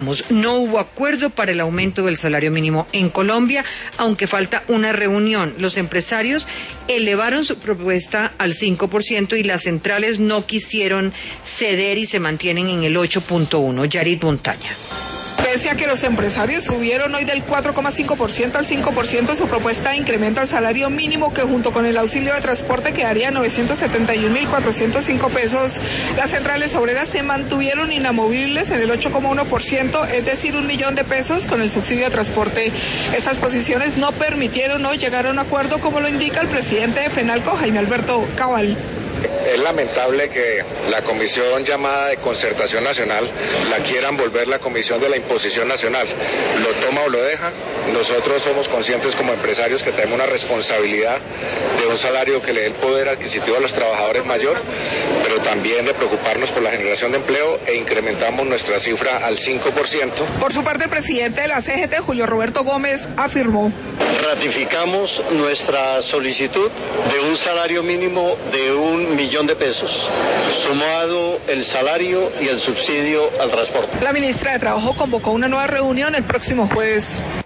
No hubo acuerdo para el aumento del salario mínimo en Colombia, aunque falta una reunión. Los empresarios elevaron su propuesta al 5% y las centrales no quisieron ceder y se mantienen en el 8.1%. Yarit Montaña. Pese a que los empresarios subieron hoy del 4,5% al 5% su propuesta de incremento al salario mínimo, que junto con el auxilio de transporte quedaría 971.405 pesos, las centrales obreras se mantuvieron inamovibles en el 8,1%, es decir, 1 millón de pesos con el subsidio de transporte. Estas posiciones no permitieron hoy llegar a un acuerdo, como lo indica el presidente de FENALCO, Jaime Alberto Cabal. Es lamentable que la comisión llamada de concertación nacional la quieran volver la comisión de la imposición nacional. Lo toma o lo deja. Nosotros somos conscientes como empresarios que tenemos una responsabilidad de un salario que le dé el poder adquisitivo a los trabajadores mayor, pero también de preocuparnos por la generación de empleo, e incrementamos nuestra cifra al 5%. Por su parte, el presidente de la CGT, Julio Roberto Gómez, afirmó: ratificamos nuestra solicitud de un salario mínimo de 1 millón de pesos, sumado el salario y el subsidio al transporte. La ministra de Trabajo convocó una nueva reunión el próximo jueves.